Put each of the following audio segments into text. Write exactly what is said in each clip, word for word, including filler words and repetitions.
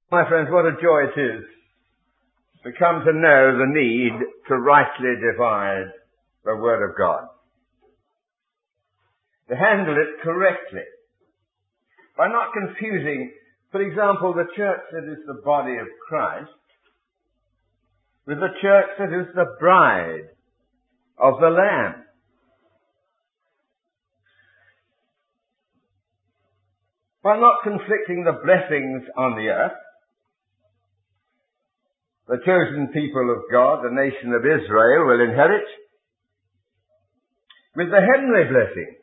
My friends, what a joy it is to come to know the need to rightly divide the Word of God, to handle it correctly, by not confusing, for example, the church that is the body of Christ with the church that is the bride of the Lamb. By not conflicting the blessings on the earth, the chosen people of God, the nation of Israel, will inherit with the heavenly blessing.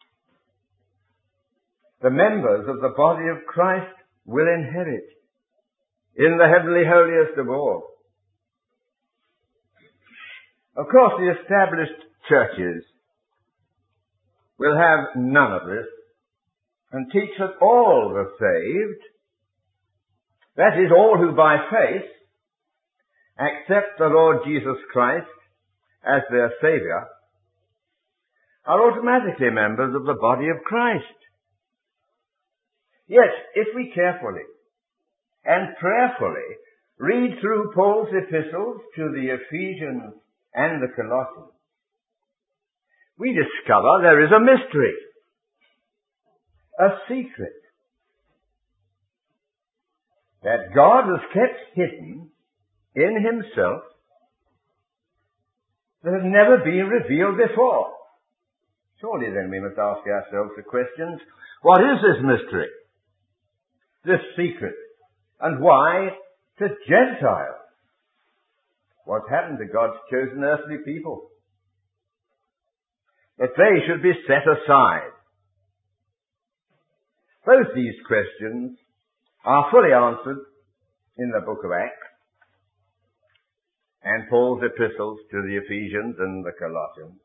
The members of the body of Christ will inherit in the heavenly holiest of all. Of course, the established churches will have none of this and teach that all the saved, that is, all who by faith accept the Lord Jesus Christ as their Saviour, are automatically members of the body of Christ. Yet, if we carefully and prayerfully read through Paul's epistles to the Ephesians and the Colossians, we discover there is a mystery, a secret, that God has kept hidden in himself that has never been revealed before. Surely then we must ask ourselves the questions, what is this mystery, this secret, and why to Gentiles? What's happened to God's chosen earthly people? That they should be set aside. Both these questions are fully answered in the book of Acts and Paul's epistles to the Ephesians and the Colossians.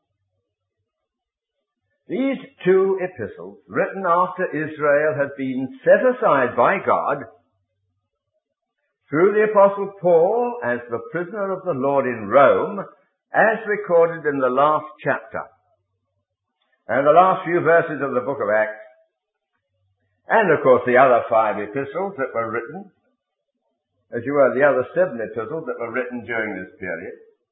These two epistles, written after Israel had been set aside by God through the Apostle Paul as the prisoner of the Lord in Rome, as recorded in the last chapter and the last few verses of the book of Acts, and of course the other five epistles that were written, as you were the other seven epistles that were written during this period.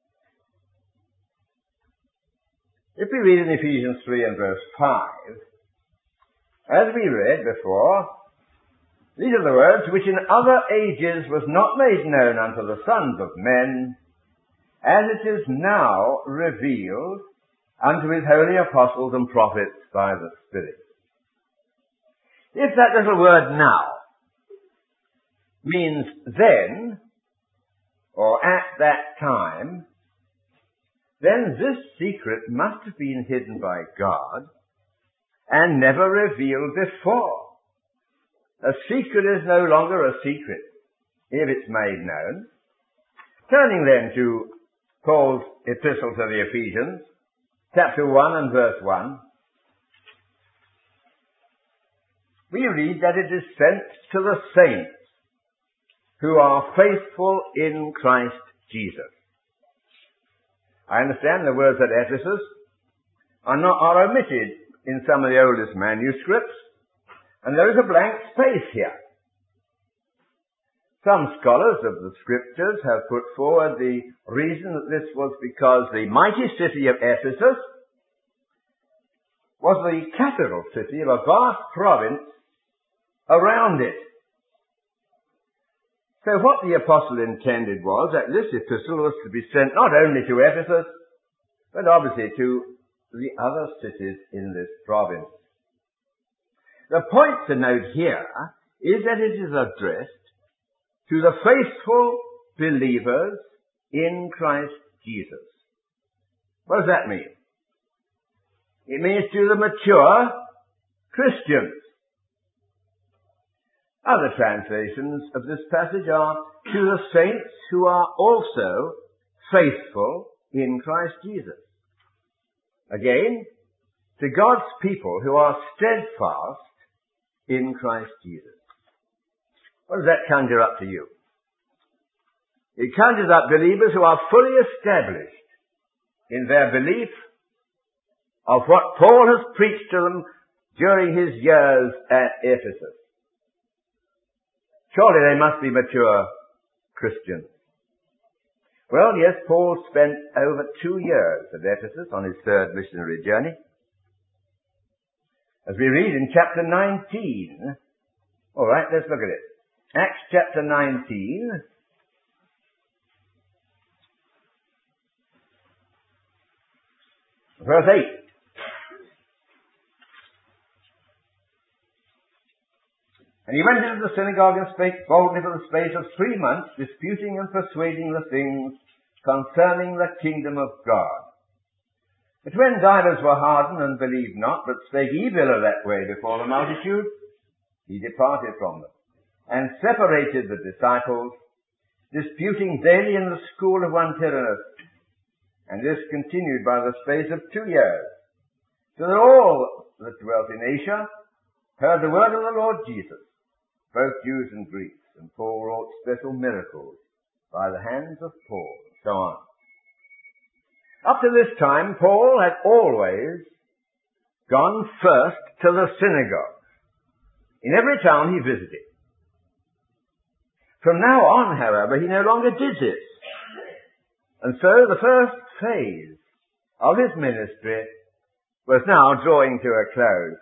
If we read in Ephesians three and verse five, as we read before, these are the words, which in other ages was not made known unto the sons of men, as it is now revealed unto his holy apostles and prophets by the Spirit. If that little word now means then, or at that time, then this secret must have been hidden by God and never revealed before. A secret is no longer a secret if it's made known. Turning then to Paul's epistle to the Ephesians, chapter one and verse one, we read that it is sent to the saints who are faithful in Christ Jesus. I understand the words at Ephesus are not are omitted in some of the oldest manuscripts, and there is a blank space here. Some scholars of the Scriptures have put forward the reason that this was because the mighty city of Ephesus was the capital city of a vast province around it. So what the apostle intended was that this epistle was to be sent not only to Ephesus, but obviously to the other cities in this province. The point to note here is that it is addressed to the faithful believers in Christ Jesus. What does that mean? It means to the mature Christians. Other translations of this passage are to the saints who are also faithful in Christ Jesus. Again, to God's people who are steadfast in Christ Jesus. What does that conjure up to you? It conjures up believers who are fully established in their belief of what Paul has preached to them during his years at Ephesus. Surely they must be mature Christians. Well, yes, Paul spent over two years at Ephesus on his third missionary journey. As we read in chapter nineteen, all right, let's look at it. Acts chapter nineteen, verse eight. And he went into the synagogue and spake boldly for the space of three months, disputing and persuading the things concerning the kingdom of God. But when divers were hardened and believed not, but spake evil of that way before the multitude, he departed from them, and separated the disciples, disputing daily in the school of one Tyrannus. And this continued by the space of two years, so that all that dwelt in Asia heard the word of the Lord Jesus, both Jews and Greeks, and Paul wrought special miracles by the hands of Paul, and so on. Up to this time, Paul had always gone first to the synagogue in every town he visited. From now on, however, he no longer did this. And so the first phase of his ministry was now drawing to a close.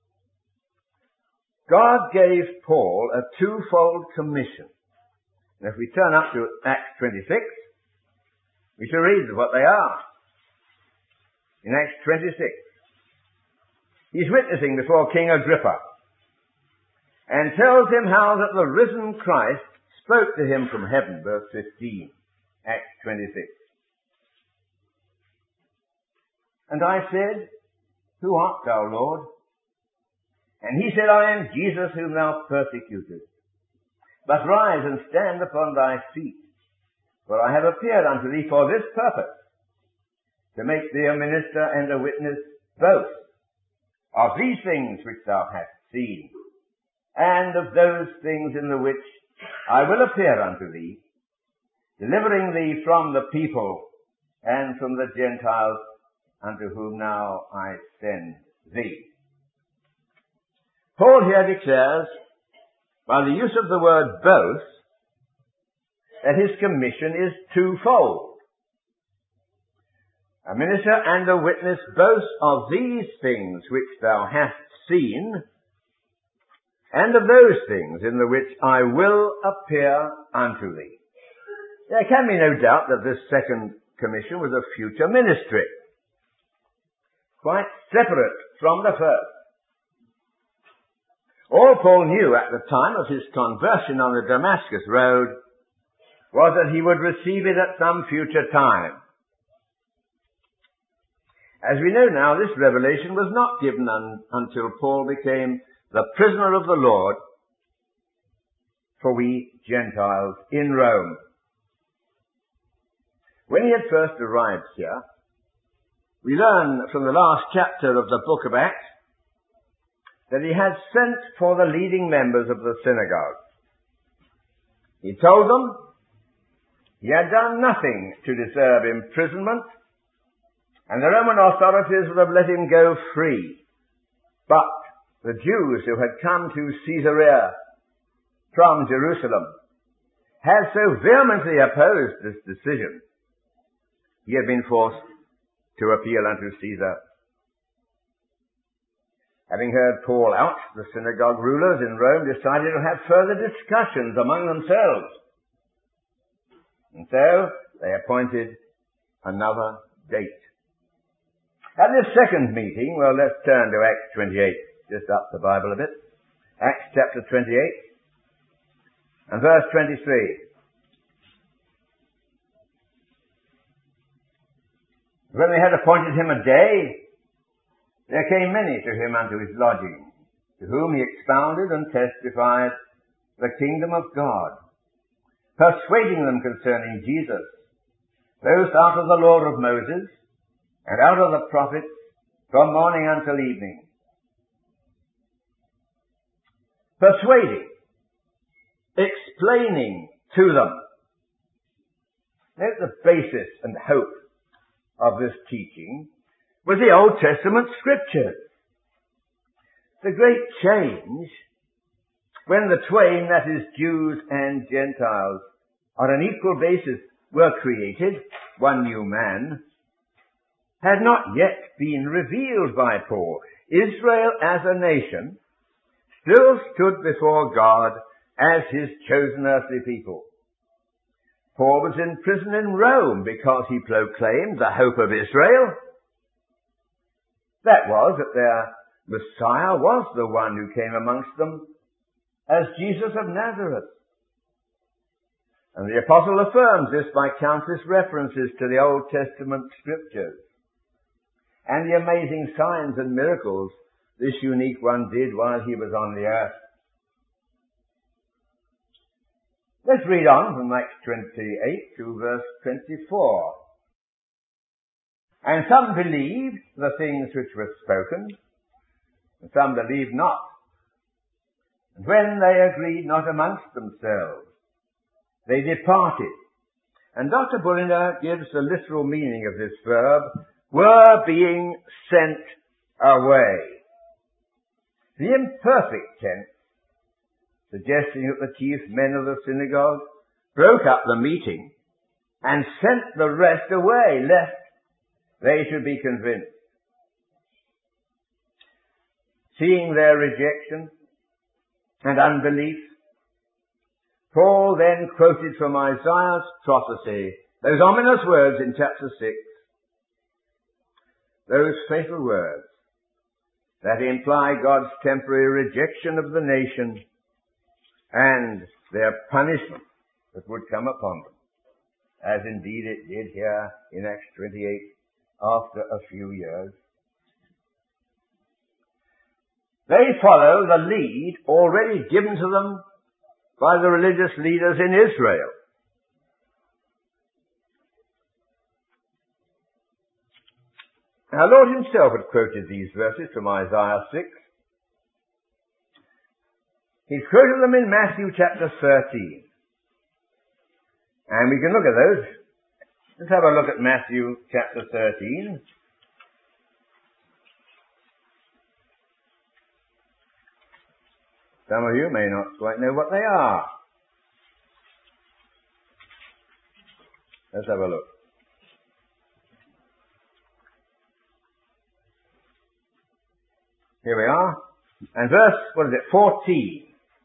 God gave Paul a twofold commission. And if we turn up to Acts twenty-six, we shall read what they are. In Acts twenty-six, he's witnessing before King Agrippa and tells him how that the risen Christ spoke to him from heaven, verse fifteen, Acts twenty-six. And I said, Who art thou, Lord? And he said, I am Jesus whom thou persecutest. But rise and stand upon thy feet, for I have appeared unto thee for this purpose, to make thee a minister and a witness both of these things which thou hast seen, and of those things in the which I will appear unto thee, delivering thee from the people and from the Gentiles unto whom now I send thee. Paul here declares, by the use of the word both, that his commission is twofold. A minister and a witness both of these things which thou hast seen, and of those things in the which I will appear unto thee. There can be no doubt that this second commission was a future ministry, quite separate from the first. All Paul knew at the time of his conversion on the Damascus road was that he would receive it at some future time. As we know now, this revelation was not given un- until Paul became the prisoner of the Lord for we Gentiles in Rome. When he had first arrived here, we learn from the last chapter of the book of Acts that he had sent for the leading members of the synagogue. He told them he had done nothing to deserve imprisonment, and the Roman authorities would have let him go free. But the Jews who had come to Caesarea from Jerusalem had so vehemently opposed this decision, he had been forced to appeal unto Caesar. Having heard Paul out, the synagogue rulers in Rome decided to have further discussions among themselves. And so they appointed another date. At this second meeting, well, let's turn to Acts twenty-eight, just up the Bible a bit. Acts chapter twenty-eight and verse twenty-three. When they had appointed him a day, there came many to him unto his lodging, to whom he expounded and testified the kingdom of God, persuading them concerning Jesus, both out of the law of Moses, and out of the prophets, from morning until evening. Persuading, explaining to them. Note the basis and hope of this teaching was the Old Testament Scriptures. The great change when the twain, that is, Jews and Gentiles, on an equal basis were created, one new man, had not yet been revealed by Paul. Israel as a nation still stood before God as his chosen earthly people. Paul was in prison in Rome because he proclaimed the hope of Israel. That was that their Messiah was the one who came amongst them as Jesus of Nazareth. And the apostle affirms this by countless references to the Old Testament scriptures and the amazing signs and miracles this unique one did while he was on the earth. Let's read on from Acts twenty-eight to verse twenty-four. And some believed the things which were spoken, and some believed not. And when they agreed not amongst themselves, they departed. And Doctor Bullinger gives the literal meaning of this verb, were being sent away. The imperfect tense, suggesting that the chief men of the synagogue broke up the meeting and sent the rest away, lest they should be convinced. Seeing their rejection and unbelief, Paul then quoted from Isaiah's prophecy, those ominous words in chapter six, those fatal words that imply God's temporary rejection of the nation and their punishment that would come upon them, as indeed it did here in Acts twenty-eight after a few years. They follow the lead already given to them by the religious leaders in Israel. Our Lord himself had quoted these verses from Isaiah six. He's quoted them in Matthew chapter thirteen. And we can look at those. Let's have a look at Matthew chapter thirteen. Some of you may not quite know what they are. Let's have a look. Here we are. And verse, what is it, fourteen.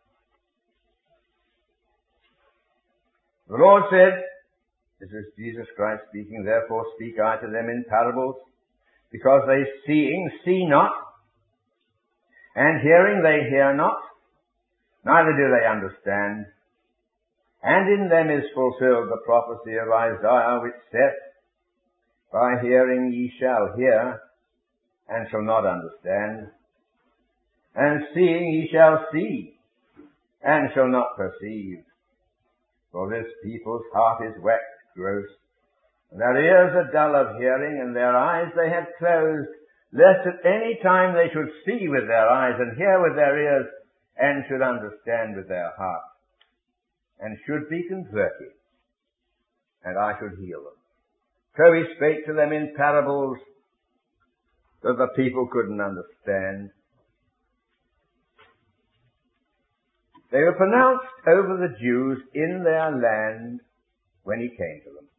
The Lord said, this is Jesus Christ speaking, therefore speak I to them in parables, because they seeing see not, and hearing they hear not, neither do they understand. And in them is fulfilled the prophecy of Isaiah, which saith, by hearing ye shall hear, and shall not understand, and seeing ye shall see, and shall not perceive. For this people's heart is waxed gross, and their ears are dull of hearing, and their eyes they have closed, lest at any time they should see with their eyes, and hear with their ears, and should understand with their heart, and should be converted, and I should heal them. So he spake to them in parables that the people couldn't understand. They were pronounced over the Jews in their land when he came to them.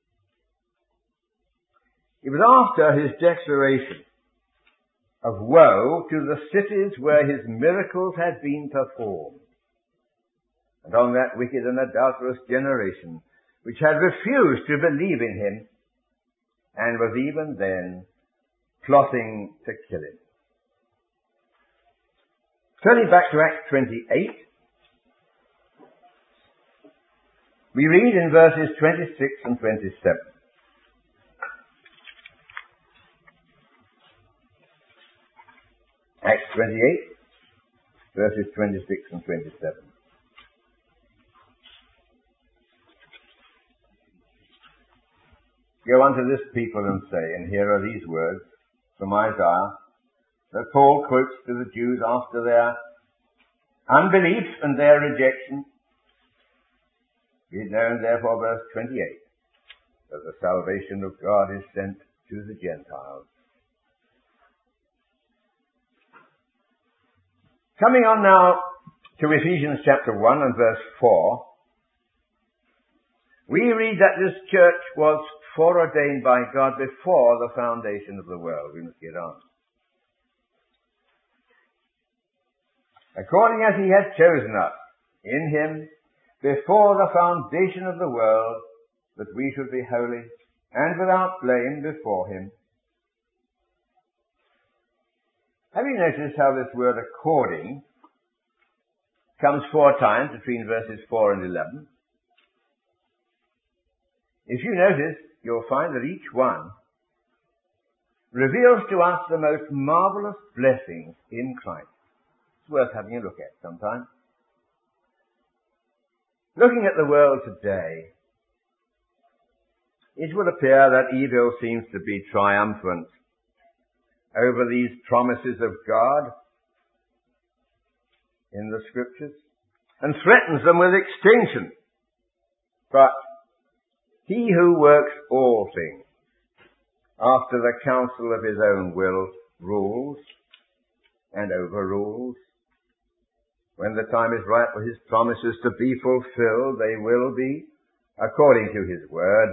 It was after his declaration of woe to the cities where his miracles had been performed, and on that wicked and adulterous generation which had refused to believe in him and was even then plotting to kill him. Turning back to Acts twenty-eight, we read in verses twenty-six and twenty-seven. Acts twenty-eight, verses twenty-six and twenty-seven. Go unto this people and say, and here are these words from Isaiah that Paul quotes to the Jews after their unbelief and their rejection. Be it known, therefore, verse twenty-eight, that the salvation of God is sent to the Gentiles. Coming on now to Ephesians chapter one and verse four, we read that this church was foreordained by God before the foundation of the world. We must get on. According as he had chosen us in him before the foundation of the world, that we should be holy and without blame before him. Have you noticed how this word according comes four times between verses four and eleven? If you notice, you'll find that each one reveals to us the most marvelous blessings in Christ. It's worth having a look at sometime. Looking at the world today, it would appear that evil seems to be triumphant over these promises of God in the Scriptures and threatens them with extinction. But he who works all things after the counsel of his own will rules and overrules. When the time is right for his promises to be fulfilled, they will be, according to his word.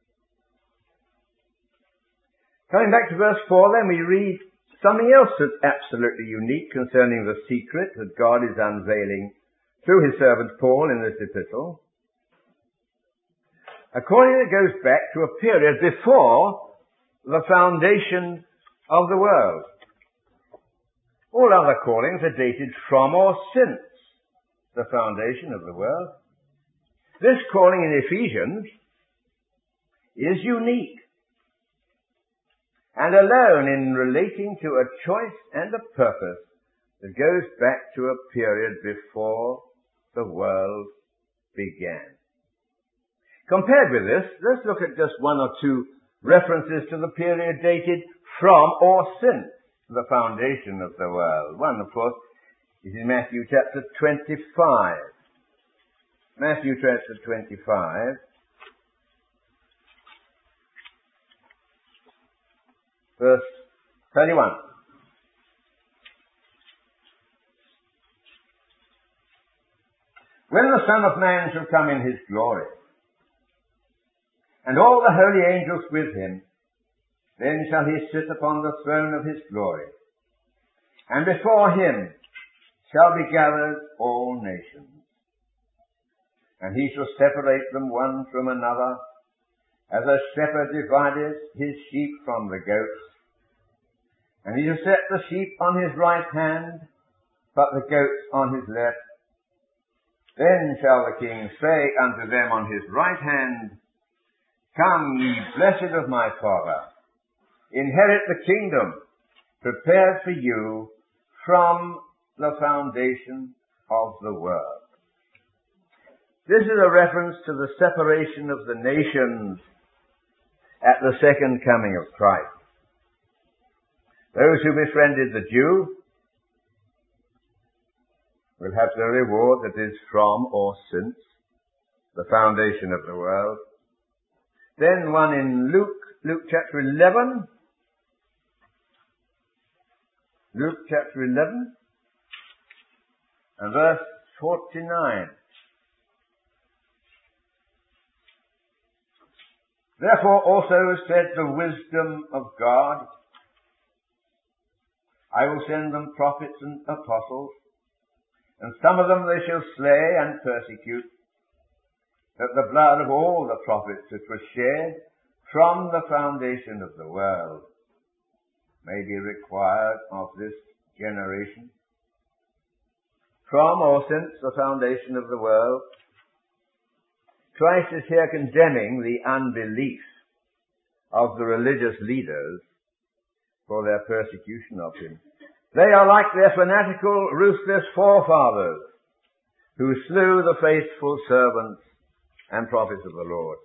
Coming back to verse four, then, we read something else that's absolutely unique concerning the secret that God is unveiling through his servant Paul in this epistle. According, it goes back to a period before the foundation of the world. All other callings are dated from or since the foundation of the world. This calling in Ephesians is unique and alone in relating to a choice and a purpose that goes back to a period before the world began. Compared with this, let's look at just one or two references to the period dated from or since the foundation of the world. One, of course, is in Matthew chapter twenty-five. Matthew chapter twenty-five, verse thirty-one. When the Son of Man shall come in his glory, and all the holy angels with him, then shall he sit upon the throne of his glory. And before him shall be gathered all nations. And he shall separate them one from another, as a shepherd divideth his sheep from the goats. And he shall set the sheep on his right hand, but the goats on his left. Then shall the king say unto them on his right hand, Come, ye blessed of my Father, inherit the kingdom prepared for you from the foundation of the world. This is a reference to the separation of the nations at the second coming of Christ. Those who befriended the Jew will have the reward that is from or since the foundation of the world. Then one in Luke, Luke chapter eleven. Luke chapter eleven and verse forty-nine. Therefore also said the wisdom of God, I will send them prophets and apostles, and some of them they shall slay and persecute, that the blood of all the prophets which was shed from the foundation of the world may be required of this generation. From or since the foundation of the world, Christ is here condemning the unbelief of the religious leaders for their persecution of him. They are like their fanatical, ruthless forefathers who slew the faithful servants and prophets of the Lord.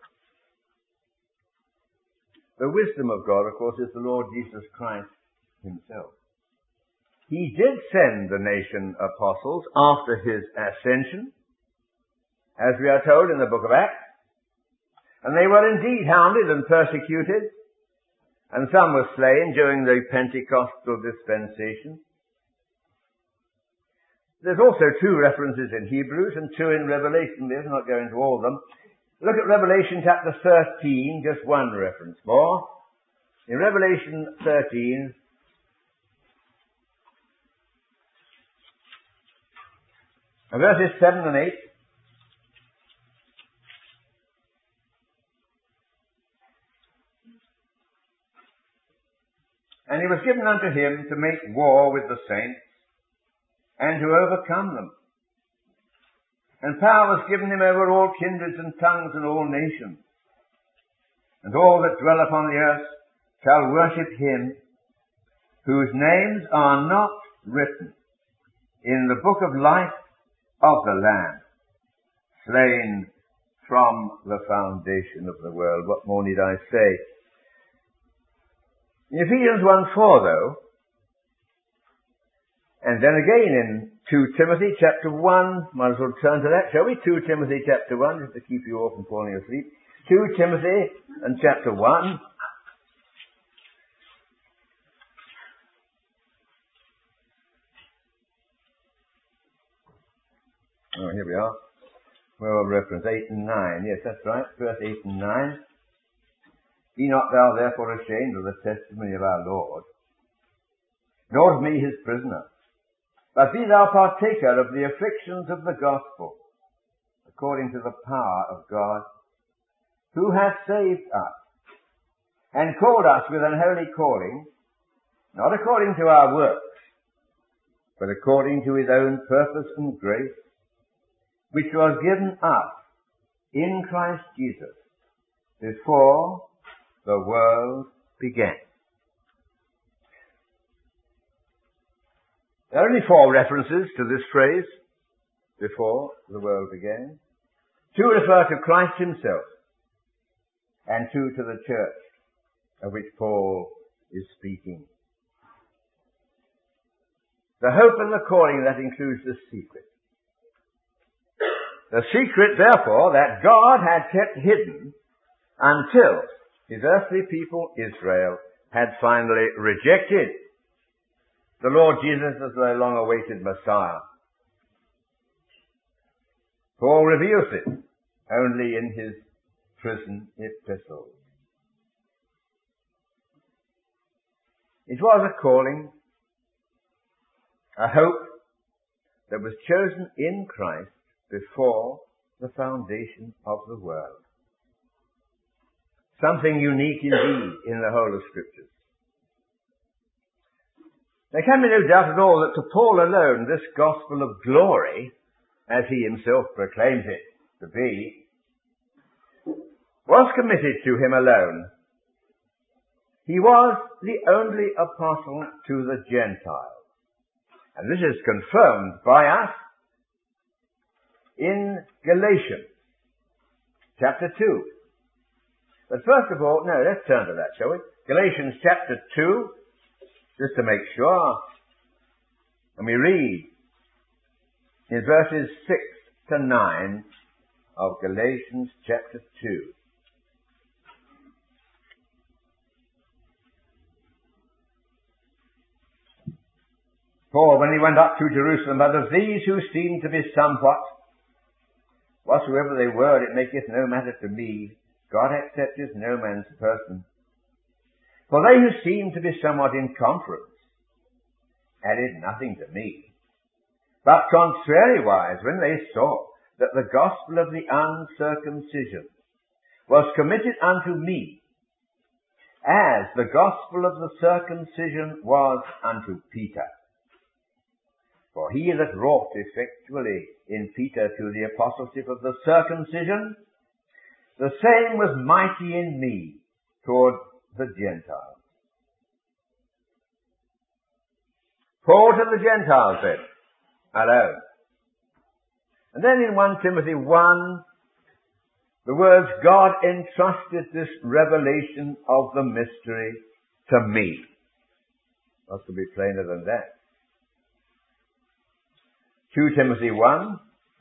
The wisdom of God, of course, is the Lord Jesus Christ himself. He did send the nation apostles after his ascension, as we are told in the book of Acts, and they were indeed hounded and persecuted, and some were slain during the Pentecostal dispensation. There's also two references in Hebrews and two in Revelation. We're not going into all of them. Look at Revelation chapter thirteen, just one reference more. In Revelation thirteen, verses seven and eight, and it was given unto him to make war with the saints, and to overcome them. And power was given him over all kindreds and tongues and all nations. And all that dwell upon the earth shall worship him, whose names are not written in the book of life of the Lamb, slain from the foundation of the world. What more need I say? In Ephesians one four, though, and then again in two Timothy chapter one, might as well turn to that, shall we? two Timothy chapter one, just to keep you all from falling asleep. two Timothy and chapter one. Oh, here we are. Well, reference eight and nine. Yes, that's right. Verse eight and nine. Be not thou therefore ashamed of the testimony of our Lord, nor of me his prisoner, but be thou partaker of the afflictions of the gospel, according to the power of God, who hath saved us, and called us with an holy calling, not according to our works, but according to his own purpose and grace, which was given us in Christ Jesus before the world began. There are only four references to this phrase, before the world began. Two refer to Christ himself, and two to the church, of which Paul is speaking. The hope and the calling, that includes the secret. The secret, therefore, that God had kept hidden until his earthly people, Israel, had finally rejected the Lord Jesus as their long-awaited Messiah. Paul reveals it only in his prison epistles. It was a calling, a hope that was chosen in Christ before the foundation of the world. Something unique indeed in the whole of Scriptures. There can be no doubt at all that to Paul alone this gospel of glory, as he himself proclaims it to be, was committed to him alone. He was the only apostle to the Gentiles. And this is confirmed by us in Galatians chapter two. But first of all, no, let's turn to that, shall we? Galatians chapter two, just to make sure. And we read in verses six to nine of Galatians chapter two. For when he went up to Jerusalem, but of these who seemed to be somewhat, whatsoever they were, it maketh no matter to me. God accepteth no man's person. For they who seemed to be somewhat in conference added nothing to me. But contrariwise, when they saw that the gospel of the uncircumcision was committed unto me, as the gospel of the circumcision was unto Peter. For he that wrought effectually in Peter to the apostleship of the circumcision, the same was mighty in me toward the Gentiles. Paul to the Gentiles then, alone. And then in First Timothy one, the words, God entrusted this revelation of the mystery to me. What could be plainer than that? Second Timothy one.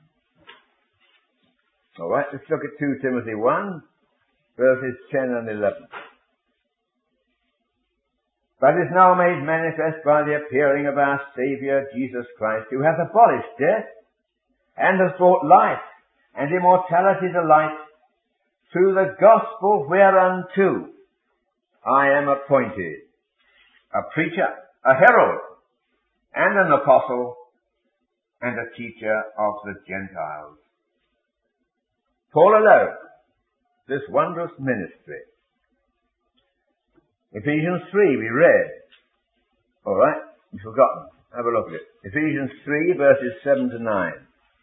All right, let's look at Second Timothy one, verses ten and eleven. but is now made manifest by the appearing of our Saviour Jesus Christ, who hath abolished death, and has brought life and immortality to light, through the gospel whereunto I am appointed a preacher, a herald, and an apostle, and a teacher of the Gentiles. Paul alone, this wondrous ministry. Ephesians three, we read. All right, you've forgotten. Have a look at it. Ephesians three, verses seven to nine.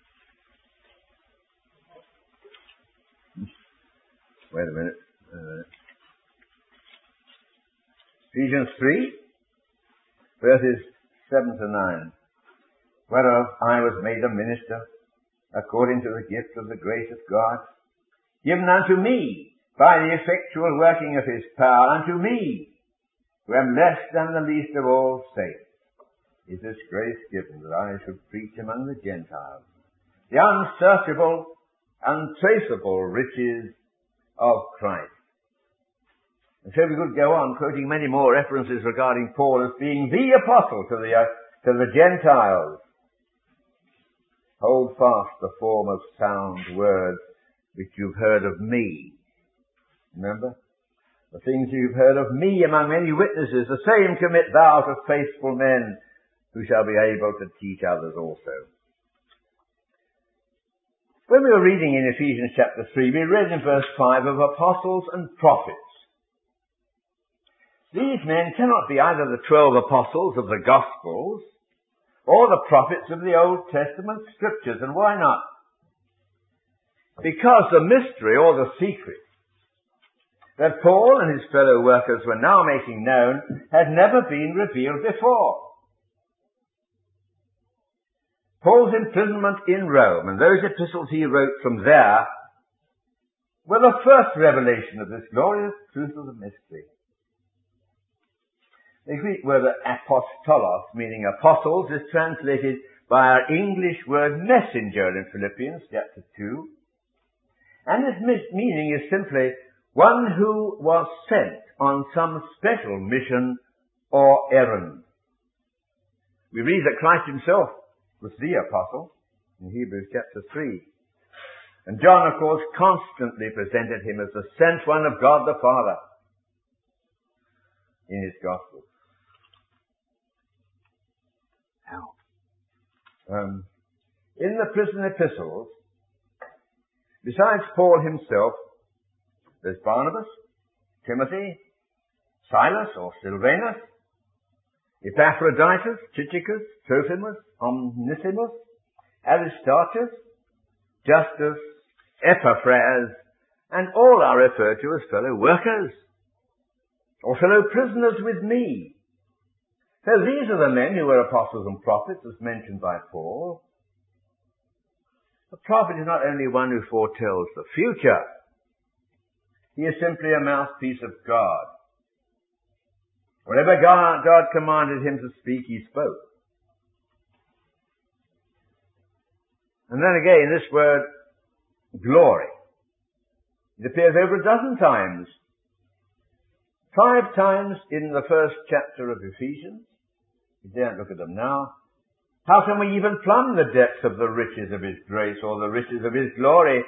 Wait a minute. Uh, Ephesians three, verses seven to nine. Whereof I was made a minister, according to the gift of the grace of God, given unto me by the effectual working of his power, unto me, who am less than the least of all saints, is this grace given that I should preach among the Gentiles the unsearchable, untraceable riches of Christ. And so we could go on quoting many more references regarding Paul as being the apostle to the, uh, to the Gentiles. Hold fast the form of sound words which you've heard of me. Remember? The things you've heard of me among many witnesses, the same commit thou to faithful men who shall be able to teach others also. When we were reading in Ephesians chapter three, we read in verse five of apostles and prophets. These men cannot be either the twelve apostles of the Gospels or the prophets of the Old Testament Scriptures. And why not? Because the mystery or the secret that Paul and his fellow workers were now making known had never been revealed before. Paul's imprisonment in Rome and those epistles he wrote from there were the first revelation of this glorious truth of the mystery. The Greek word apostolos, meaning apostles, is translated by our English word messenger in Philippians chapter two. And its meaning is simply one who was sent on some special mission or errand. We read that Christ himself was the apostle in Hebrews chapter three. And John, of course, constantly presented him as the sent one of God the Father in his gospel. Now, um, in the prison epistles, besides Paul himself, there's Barnabas, Timothy, Silas or Silvanus, Epaphroditus, Tychicus, Trophimus, Onesimus, Aristarchus, Justus, Epaphras, and all are referred to as fellow workers or fellow prisoners with me. So these are the men who were apostles and prophets as mentioned by Paul. The prophet is not only one who foretells the future. He is simply a mouthpiece of God. Whatever God, God commanded him to speak, he spoke. And then again, this word, glory. It appears over a dozen times. Five times in the first chapter of Ephesians. We daren't look at them now. How can we even plumb the depths of the riches of his grace or the riches of his glory?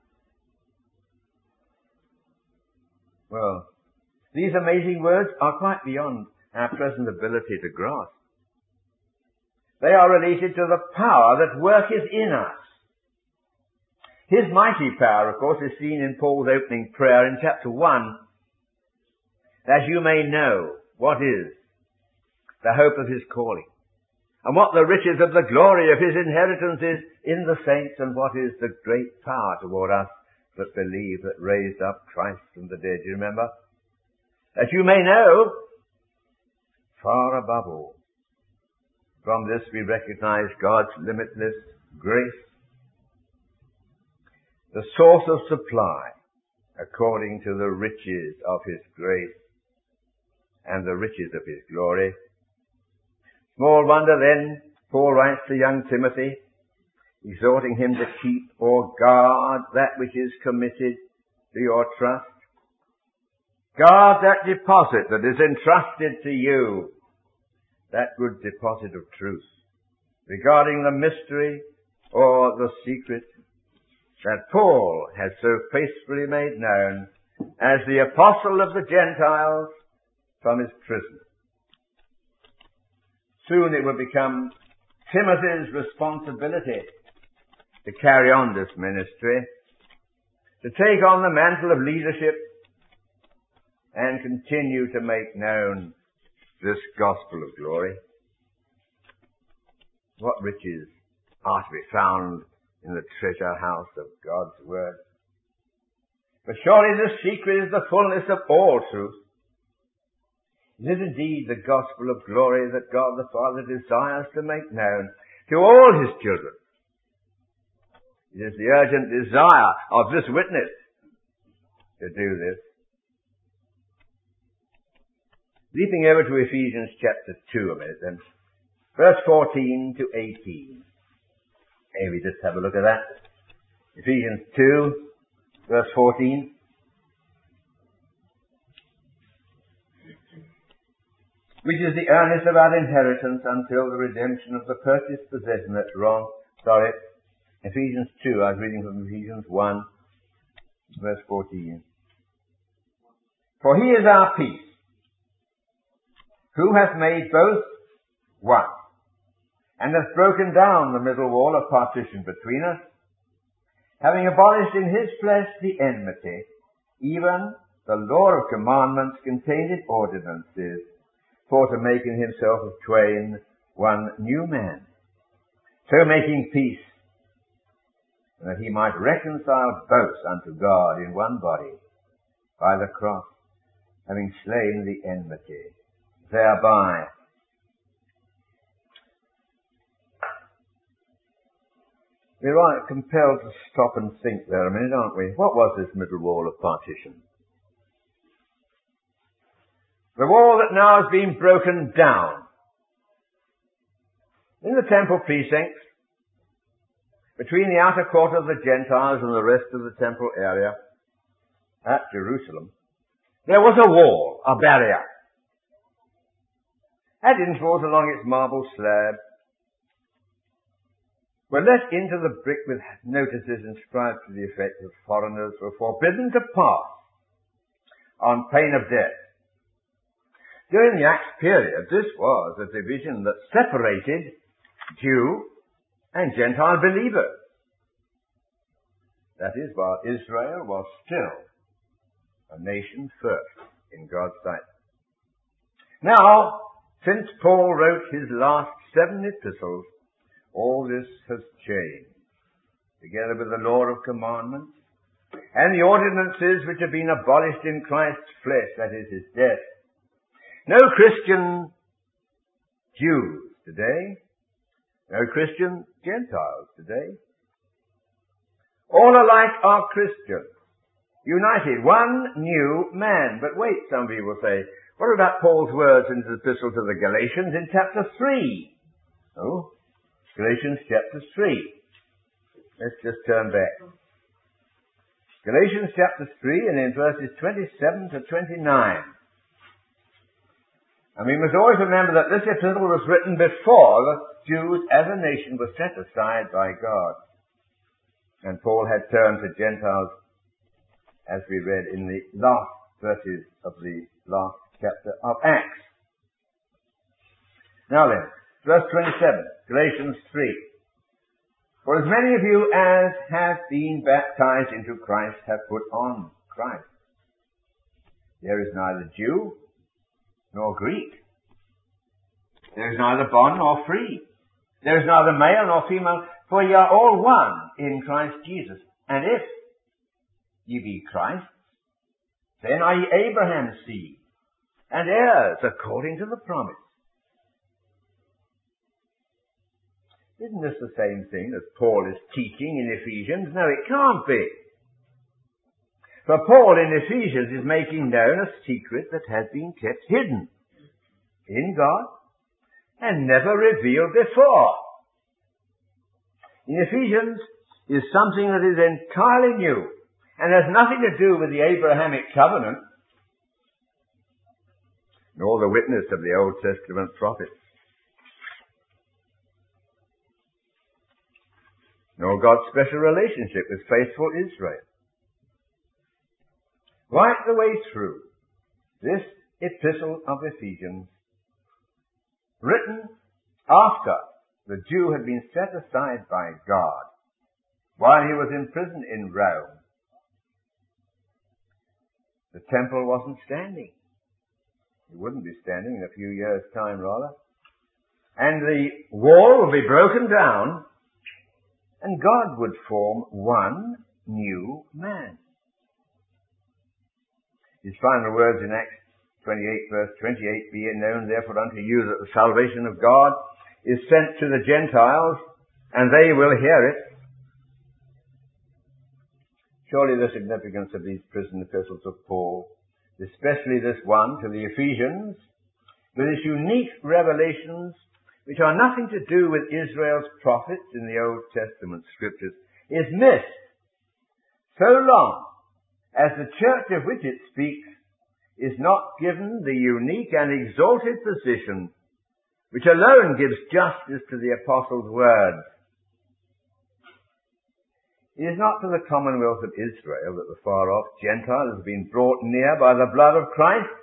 Well, these amazing words are quite beyond our present ability to grasp. They are related to the power that worketh in us. His mighty power, of course, is seen in Paul's opening prayer in chapter one. That you may know what is the hope of his calling, and what the riches of the glory of his inheritance is in the saints, and what is the great power toward us that believe, that raised up Christ from the dead. Do you remember? That you may know, far above all. From this we recognize God's limitless grace, the source of supply according to the riches of his grace and the riches of his glory. Small wonder then, Paul writes to young Timothy, exhorting him to keep or guard that which is committed to your trust. Guard that deposit that is entrusted to you, that good deposit of truth, regarding the mystery or the secret that Paul has so faithfully made known as the apostle of the Gentiles from his prison. Soon it will become Timothy's responsibility to carry on this ministry, to take on the mantle of leadership and continue to make known this gospel of glory. What riches are to be found in the treasure house of God's word. But surely the secret is the fullness of all truth. It is indeed the gospel of glory that God the Father desires to make known to all his children. It is the urgent desire of this witness to do this. Leaping over to Ephesians chapter two a minute then. Verse fourteen to eighteen. Maybe just have a look at that. Ephesians two, verse fourteen. Which is the earnest of our inheritance until the redemption of the purchased possession. That's wrong. Sorry. Ephesians two. I was reading from Ephesians one, verse fourteen. For he is our peace, who hath made both one, and hath broken down the middle wall of partition between us, having abolished in his flesh the enmity, even the law of commandments contained in ordinances, for to make in himself of twain one new man, so making peace, and that he might reconcile both unto God in one body by the cross, having slain the enmity, thereby. We're right, compelled to stop and think there a minute, aren't we? What was this middle wall of partition? The wall that now has been broken down. In the temple precincts, between the outer court of the Gentiles and the rest of the temple area at Jerusalem, there was a wall, a barrier. At intervals along its marble slab were let into the brick with notices inscribed to the effect that foreigners were forbidden to pass on pain of death. During the Acts period, this was a division that separated Jew and Gentile believers. That is, while Israel was still a nation first in God's sight. Now, since Paul wrote his last seven epistles, all this has changed, together with the law of commandments and the ordinances which have been abolished in Christ's flesh, that is, his death. No Christian Jews today, no Christian Gentiles today. All alike are Christians, united, one new man. But wait, some people will say, what about Paul's words in his epistle to the Galatians in chapter three? Oh, Galatians chapter three. Let's just turn back. Galatians chapter three and in verses twenty-seven to twenty-nine. And we must always remember that this epistle was written before the Jews as a nation were set aside by God. And Paul had turned to Gentiles, as we read in the last verses of the last chapter of Acts. Now then, verse twenty-seven, Galatians three. For as many of you as have been baptized into Christ have put on Christ. There is neither Jew nor Greek. There is neither bond nor free. There is neither male nor female, for ye are all one in Christ Jesus. And if ye be Christ's, then are ye Abraham's seed, and heirs according to the promise. Isn't this the same thing that Paul is teaching in Ephesians? No, it can't be. For Paul in Ephesians is making known a secret that has been kept hidden in God and never revealed before. In Ephesians is something that is entirely new and has nothing to do with the Abrahamic covenant nor the witness of the Old Testament prophets, nor God's special relationship with faithful Israel. Right the way through, this epistle of Ephesians, written after the Jew had been set aside by God while he was imprisoned in Rome, the temple wasn't standing. It wouldn't be standing in a few years' time, rather. And the wall would be broken down, and God would form one new man. His final words in Acts twenty-eight, verse twenty-eight, "Be it known therefore unto you that the salvation of God is sent to the Gentiles, and they will hear it." Surely the significance of these prison epistles of Paul, especially this one to the Ephesians, with its unique revelations, which are nothing to do with Israel's prophets in the Old Testament scriptures, is missed so long as the church of which it speaks is not given the unique and exalted position which alone gives justice to the apostles' words. It is not to the commonwealth of Israel that the far-off Gentile has been brought near by the blood of Christ.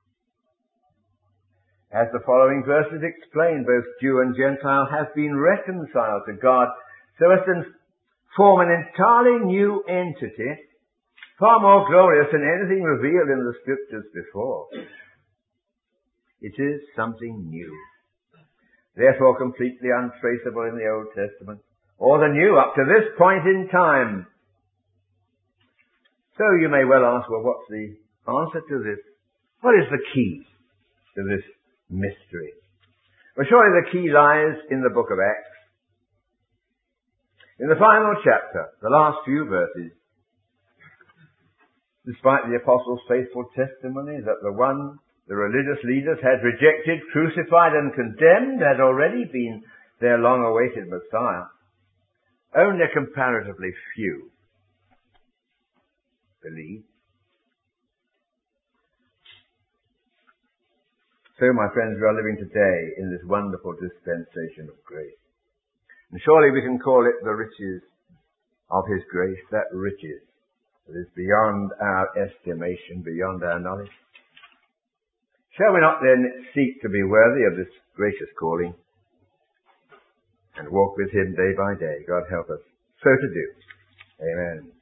As the following verses explain, both Jew and Gentile have been reconciled to God so as to form an entirely new entity, far more glorious than anything revealed in the scriptures before. It is something new, therefore completely untraceable in the Old Testament, or the New up to this point in time. So you may well ask, well, what's the answer to this? What is the key to this mystery? Well, surely the key lies in the book of Acts. In the final chapter, the last few verses, despite the apostles' faithful testimony that the one the religious leaders had rejected, crucified and condemned had already been their long-awaited Messiah, only a comparatively few believed. So, my friends, we are living today in this wonderful dispensation of grace. And surely we can call it the riches of His grace, that riches that is beyond our estimation, beyond our knowledge. Shall we not then seek to be worthy of this gracious calling and walk with Him day by day? God help us so to do. Amen.